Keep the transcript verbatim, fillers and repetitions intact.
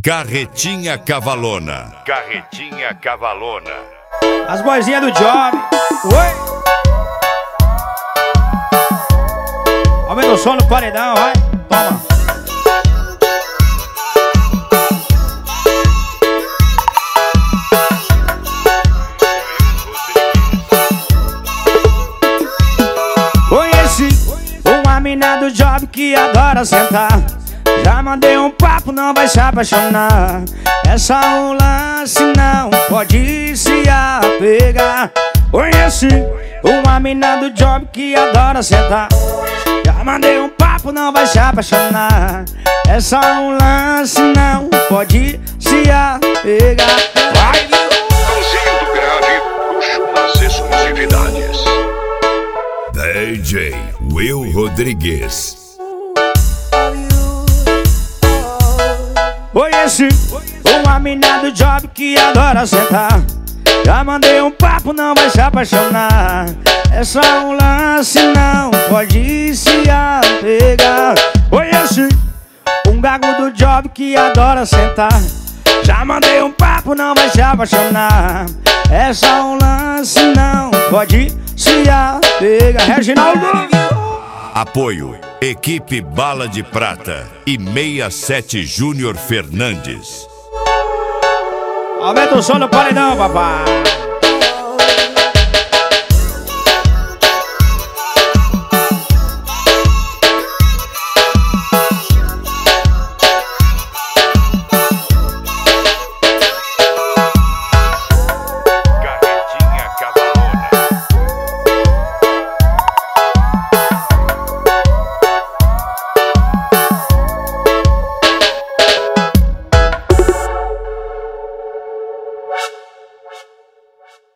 Carretinha Cavalona. Carretinha Cavalona. As boizinhas do job. Oi. Aumenta o som no paredão, vai. Toma. Conheci uma mina do job que adora sentar. Já mandei um papo, não vai se apaixonar. É só um lance, não pode se apegar. Conheci uma mina do job que adora sentar. Já mandei um papo, não vai se apaixonar. É só um lance, não pode se apegar. Vai! Ãozinho do grave puxa umas exclusividades. D J Will Rodrigues. Conheci uma mina do job que adora sentar. Já mandei um papo, não vai se apaixonar. É só um lance, não pode se apegar. Conheci um gago do job que adora sentar. Já mandei um papo, não vai se apaixonar. É só um lance, não pode se apegar. Reginaldo. Apoio Equipe Bala de Prata e sessenta e sete Júnior Fernandes. Aumenta o som no paredão, papai.